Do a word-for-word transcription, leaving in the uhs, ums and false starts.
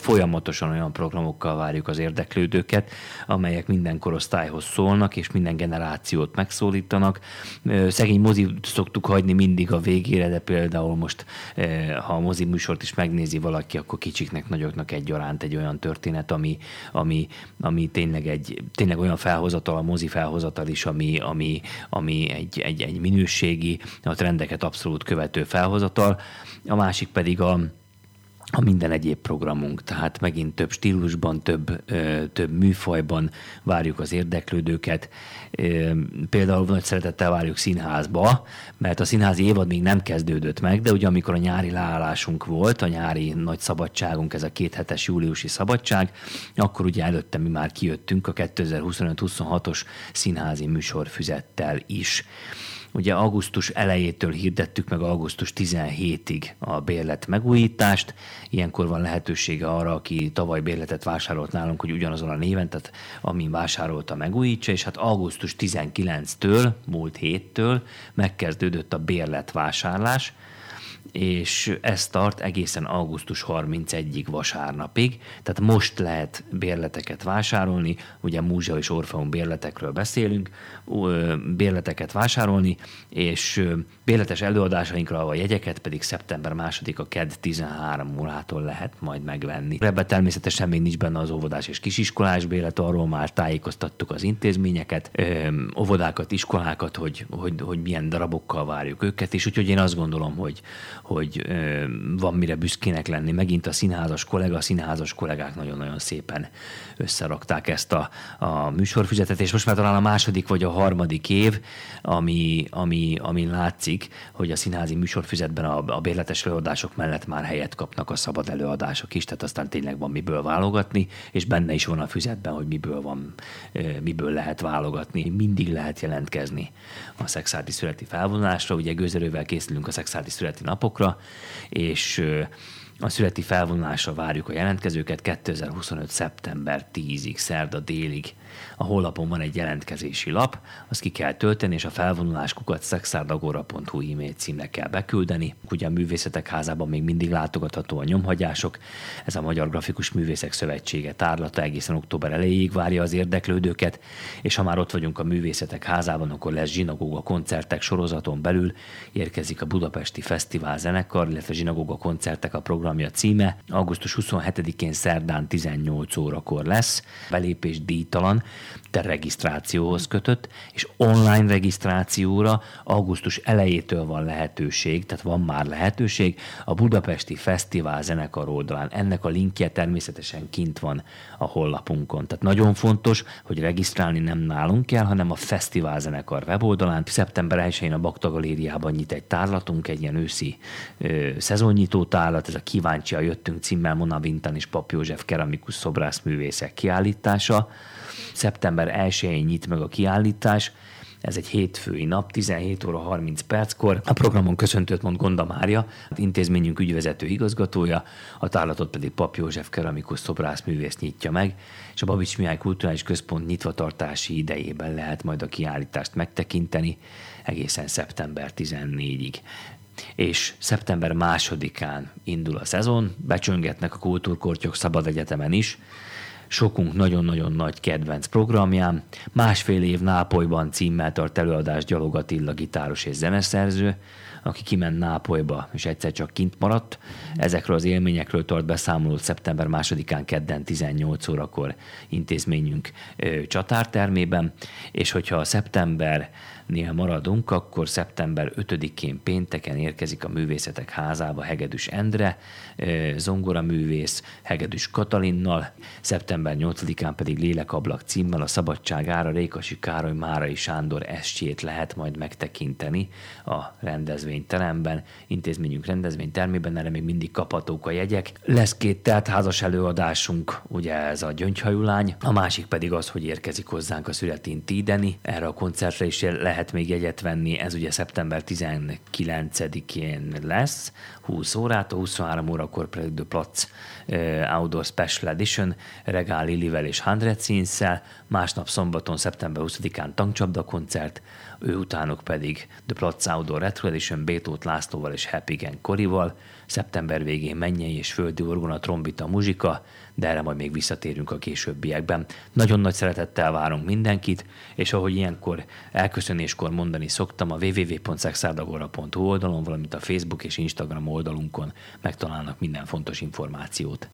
folyamatosan olyan programokkal várjuk az érdeklődőket, amelyek minden korosztályhoz szólnak, és minden generációt megszólítanak. Szegény mozi szoktuk hagyni mindig a végére, de például most, ha a mozi műsort is megnézi valaki, akkor kicsiknek, nagyoknak egyaránt egy olyan történet, ami, ami, ami tényleg, egy, tényleg olyan felhozatal, a mozi felhozatal is, ami, ami, ami egy, egy, egy minőségi, a trendeket abszolút követő felhozatal. A másik pedig a a minden egyéb programunk, tehát megint több stílusban, több, ö, több műfajban várjuk az érdeklődőket. Ö, például nagy szeretettel várjuk színházba, mert a színházi évad még nem kezdődött meg, de ugye amikor a nyári leállásunk volt, a nyári nagy szabadságunk, ez a kéthetes júliusi szabadság, akkor ugye előtte mi már kijöttünk a kétezer-huszonöt-huszonhatos színházi műsorfüzettel is. Ugye augusztus elejétől hirdettük meg augusztus tizenhetedikéig a bérlet megújítást. Ilyenkor van lehetősége arra, aki tavaly bérletet vásárolt nálunk, hogy ugyanazon a néven, tehát amin vásárolta, megújítsa, és hát augusztus tizenkilencedikétől, múlt héttől megkezdődött a bérletvásárlás, és ez tart egészen augusztus harmincegyedikéig vasárnapig, tehát most lehet bérleteket vásárolni, ugye Múzsa és Orfeum bérletekről beszélünk, bérleteket vásárolni, és bérletes előadásainkra a jegyeket pedig szeptember másodika kedd tizenhárom órától lehet majd megvenni. Ebben természetesen még nincs benne az óvodás és kisiskolás bérlet, arról már tájékoztattuk az intézményeket, óvodákat, iskolákat, hogy, hogy, hogy milyen darabokkal várjuk őket, és úgyhogy én azt gondolom, hogy hogy ö, van mire büszkének lenni. Megint a színházas kollega, a színházas kollégák nagyon-nagyon szépen összerakták ezt a, a műsorfüzetet, és most már talán a második vagy a harmadik év, ami, ami, ami látszik, hogy a színházi műsorfüzetben a, a bérletes előadások mellett már helyet kapnak a szabad előadások is, tehát aztán tényleg van miből válogatni, és benne is van a füzetben, hogy miből van, miből lehet válogatni. Mindig lehet jelentkezni a szexárdi születi felvonulásra, ugye gőzerővel készülünk a szexárdi születi napokra, és a születi felvonulásra várjuk a jelentkezőket kétezer-huszonöt. szeptember tizedikéig, szerda délig. A honlapon van egy jelentkezési lap, azt ki kell tölteni, és a felvonulás kukac szexárdagora pont hu e-mail címre kell beküldeni. Ugye a Művészetek Házában még mindig látogatható a nyomhagyások. Ez a Magyar Grafikus Művészek Szövetsége tárlata egészen október elejéig várja az érdeklődőket, és ha már ott vagyunk a Művészetek Házában, akkor lesz zsinagóga koncertek sorozaton belül, érkezik a Budapesti Fesztivál zenekar, illetve zsinagóga koncertek a programja címe. augusztus huszonhetedikén szerdán tizennyolc órakor lesz, belépés díjtalan, de regisztrációhoz kötött, és online regisztrációra augusztus elejétől van lehetőség, tehát van már lehetőség a Budapesti Fesztivál zenekar oldalán. Ennek a linkje természetesen kint van a honlapunkon. Tehát nagyon fontos, hogy regisztrálni nem nálunk kell, hanem a Fesztivál zenekar weboldalán. szeptember elsején a Bakta Galériában nyit egy tárlatunk, egy ilyen őszi ö, szezonnyitó tárlat, ez a Kíváncsian jöttünk címmel Mona Vintan és Pap József keramikus szobrászművészek kiállítása. szeptember elsején nyit meg a kiállítás, ez egy hétfői nap, tizenhét óra harminc perckor. A programon köszöntőt mond Gonda Mária, intézményünk ügyvezető igazgatója, a tárlatot pedig Pap József keramikus szobrászművész nyitja meg, és a Babics Mihály Kulturális Központ nyitvatartási idejében lehet majd a kiállítást megtekinteni egészen szeptember tizennegyedikéig. És szeptember másodikán indul a szezon, becsöngetnek a Kultúrkortyok Szabad Egyetemen is, sokunk nagyon-nagyon nagy kedvenc programján. Másfél év Nápolyban címmel tart előadás Gyalog Attila gitáros és zeneszerző, aki kiment Nápolyba, és egyszer csak kint maradt. Ezekről az élményekről tart beszámolót szeptember másodikán kedden tizennyolc órakor intézményünk ö, csatártermében, és hogyha a szeptembernél maradunk, akkor szeptember ötödikén pénteken érkezik a Művészetek Házába Hegedűs Endre, ö, zongoraművész Hegedűs Katalinnal, szeptember nyolcadikán pedig Lélekablak címmel a Szabadság ára Rékasi Károly Márai Sándor estjét lehet majd megtekinteni a rendezvényteremben, intézményünk rendezvénytermében, erre még mindig kaphatók a jegyek. Lesz két teltházas előadásunk, ugye ez a Gyöngyhajú lány, a másik pedig az, hogy érkezik hozzánk a Születin Tídeni, erre a koncertre is lehet még jegyet venni, ez ugye szeptember tizenkilencedikén lesz, húsz órától, huszonhárom órakor pedig The Platz uh, Outdoor Special Edition, Regál Lilivel és Hundred Scenes-szel, másnap szombaton, szeptember huszadikán tankcsapda koncert, ő utánuk pedig The Platz Outdoor Retro Edition Bétót Lászlóval és Happy Gang Korival, szeptember végén mennyei és földi orgona, trombita, muzsika, de erre majd még visszatérünk a későbbiekben. Nagyon nagy szeretettel várunk mindenkit, és ahogy ilyenkor elköszönéskor mondani szoktam, a double-u double-u double-u pont szexárdagora pont hu oldalon, valamint a Facebook és Instagram oldalunkon megtalálnak minden fontos információt.